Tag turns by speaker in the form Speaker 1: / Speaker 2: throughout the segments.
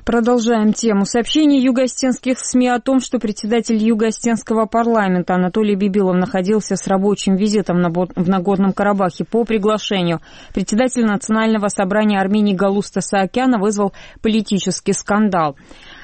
Speaker 1: Продолжаем тему. Сообщение юго-осетинских СМИ о том, что председатель юго-осетинского парламента Анатолий Бибилов находился с рабочим визитом в Нагорном Карабахе по приглашению председателя Национального собрания Армении Галуста Саакяна вызвал политический скандал.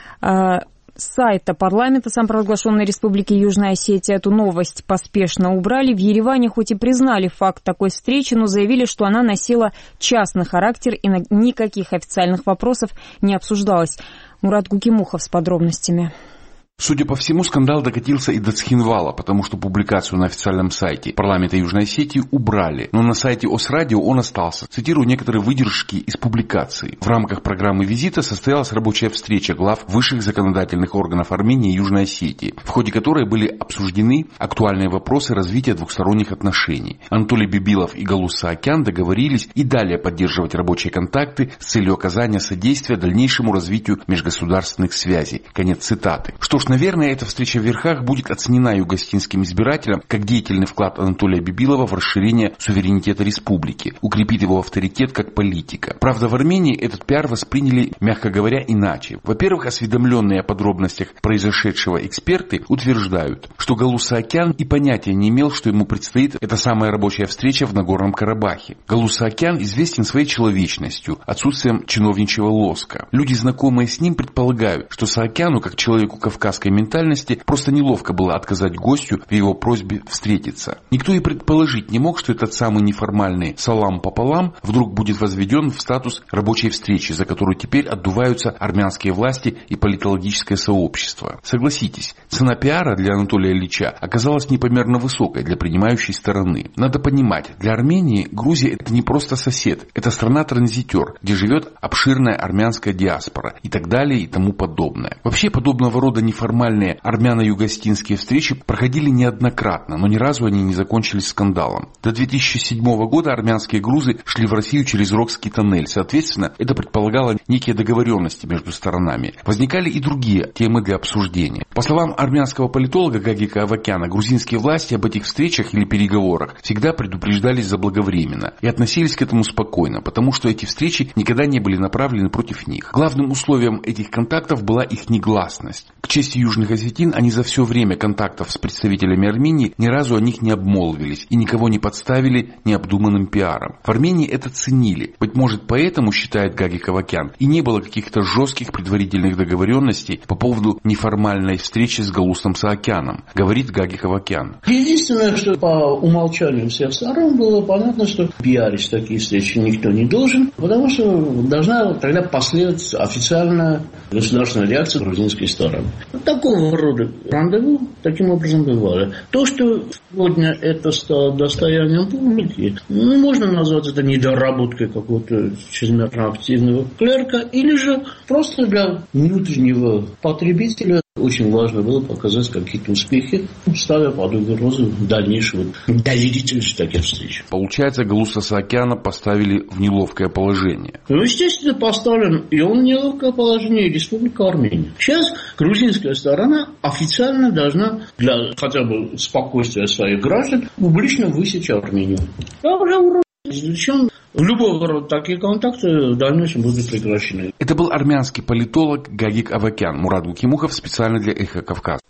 Speaker 1: С сайта парламента самопровозглашенной Республики Южная Осетия эту новость поспешно убрали. В Ереване хоть и признали факт такой встречи, но заявили, что она носила частный характер и никаких официальных вопросов не обсуждалось. Мурат Гукимухов с подробностями.
Speaker 2: Судя по всему, скандал докатился и до Цхинвала, потому что публикацию на официальном сайте парламента Южной Осетии убрали. Но на сайте ОСРадио он остался. Цитирую некоторые выдержки из публикации. В рамках программы визита состоялась рабочая встреча глав высших законодательных органов Армении и Южной Осетии, в ходе которой были обсуждены актуальные вопросы развития двухсторонних отношений. Анатолий Бибилов и Галус Саакян договорились и далее поддерживать рабочие контакты с целью оказания содействия дальнейшему развитию межгосударственных связей. Конец цитаты. Что ж, наверное, эта встреча в верхах будет оценена юго-осетинским избирателям как деятельный вклад Анатолия Бибилова в расширение суверенитета республики, укрепит его авторитет как политика. Правда, в Армении этот пиар восприняли, мягко говоря, иначе. Во-первых, осведомленные о подробностях произошедшего эксперты утверждают, что Галус Саакян и понятия не имел, что ему предстоит эта самая рабочая встреча в Нагорном Карабахе. Галус Саакян известен своей человечностью, отсутствием чиновничьего лоска. Люди, знакомые с ним, предполагают, что Саакяну, как человеку кавказской ментальности, просто неловко было отказать гостю в его просьбе встретиться. Никто и предположить не мог, что этот самый неформальный салам пополам вдруг будет возведен в статус рабочей встречи, за которую теперь отдуваются армянские власти и политологическое сообщество. Согласитесь, цена пиара для Анатолия Ильича оказалась непомерно высокой для принимающей стороны. Надо понимать, для Армении Грузия это не просто сосед, это страна-транзитер, где живет обширная армянская диаспора и так далее и тому подобное. Вообще подобного рода неформальные армяно-юго-осетинские встречи проходили неоднократно, но ни разу они не закончились скандалом. До 2007 года армянские грузы шли в Россию через Рокский тоннель. Соответственно, это предполагало некие договоренности между сторонами. Возникали и другие темы для обсуждения. По словам армянского политолога Гагика Авакяна, грузинские власти об этих встречах или переговорах всегда предупреждались заблаговременно и относились к этому спокойно, потому что эти встречи никогда не были направлены против них. Главным условием этих контактов была их негласность. К чести южных осетин, они за все время контактов с представителями Армении ни разу о них не обмолвились и никого не подставили необдуманным пиаром. В Армении это ценили. Быть может, поэтому, считает Гагик Авакян, и не было каких-то жестких предварительных договоренностей по поводу неформальной встречи с Галусом Саакяном, говорит Гагик Авакян.
Speaker 3: Единственное, что по умолчанию всех сторон было понятно, что пиарить такие встречи никто не должен, потому что должна тогда последовать официальная государственная реакция грузинской стороны. Такого рода рандеву таким образом бывало. То, что сегодня это стало достоянием публики, можно назвать это недоработкой какого-то чрезмерно активного клерка, или же просто для внутреннего потребителя очень важно было показать какие-то успехи, ставя под угрозу дальнейшего доверительности таких встреч.
Speaker 2: Получается, Галуса Саакяна поставили в неловкое положение.
Speaker 3: Естественно, поставлен и он в неловкое положение, и Республика Армения. Сейчас грузинская сторона официально должна для хотя бы спокойствия своих граждан публично высечь Армению. Причем любого рода такие контакты в дальнейшем будут прекращены.
Speaker 2: Это был армянский политолог Гагик Авакян. Мурат Гукимухов специально для Эхо Кавказа.